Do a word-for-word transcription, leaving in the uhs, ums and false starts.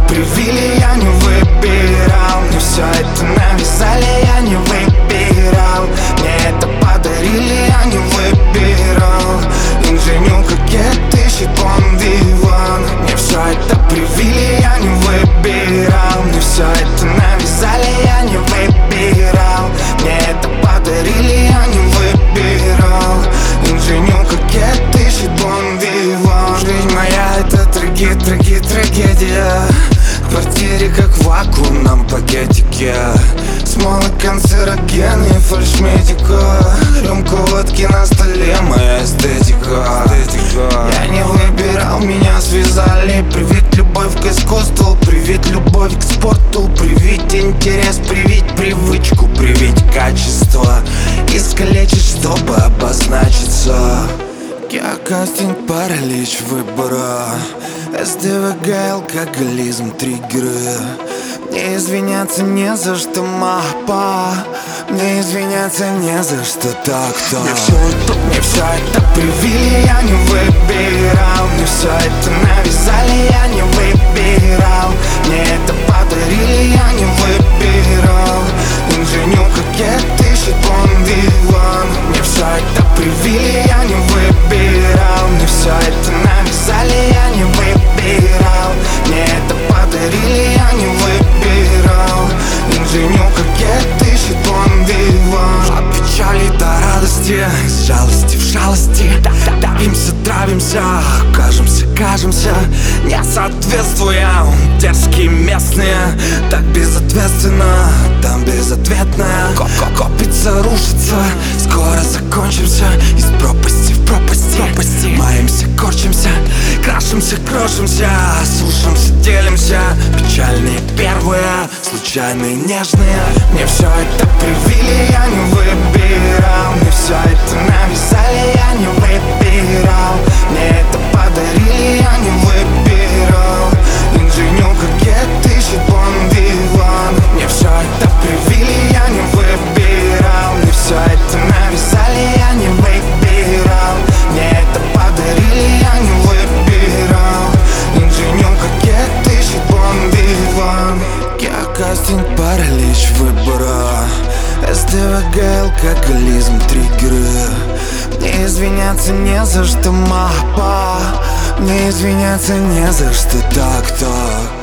привили, я не выбирал. Мне все это навязали, я не выбирал. Мне это подарили, я не выбирал. Инженю кокет ищет Бон Виван. Мне все это привили, я не выбирал. Мне все это навязали, я не выбирал. Мне это подарили, я не выбирал. Инженю кокет ищет Бон Виван. Жизнь моя это траги, траги, трагедия. В квартире как в вакуумном пакетике. Смолы, канцерогены, фальшмедика. Рюмку водки на столе, моя эстетика. Я не выбирал, меня связали. Привить любовь к искусству, привить любовь к спорту, привить интерес, привить привычку, привить качество. Искалечить, чтобы обозначиться. Геокастинг, паралич выбора. СДВГ, алкоголизм, триггеры. Мне извиняться не за что, мапа. Мне извиняться не за что, так-то. Мне все это, мне все это привили, я не выбирал. Мне все это навязали, я не выбирал. Мне это подарили, я не выбирал. Инженю кокет ищет Бон Виван. Мне все это привили, я не выбирал. Мне все это навязали, я не выбирал. Мне это подарили, я не выбирал. Инженю кокет ищет Бон Виван. От печали до радости, из жалости в жалости. Давимся, травимся, кажемся, кажемся. Не соответствуем, дерзкие местные. Так безответственно, там безответная. Копится, рушится, скоро закончимся. Из пропасти в пропасти, пропасти. Маемся, корчимся, крашимся, крошимся. Слушаемся, делимся. Печальные первые, случайные, нежные. Мне все это привили, я не выбирал. Мне все это навязали, я не выбирал. Мне это подарили, я не выбирал. Инженю кокет ищет Бон Виван. Мне все это привили, я не выбирал. Мне все это навязали, я не выбирал. Мне это подарили, я не выбирал. Инженю кокет ищет Бон Виван. Геокастинг, паралич выбора. СДВГ, алкоголизм, триггеры. Мне извиняться не за что, мапа. Мне извиняться не за что, так-то.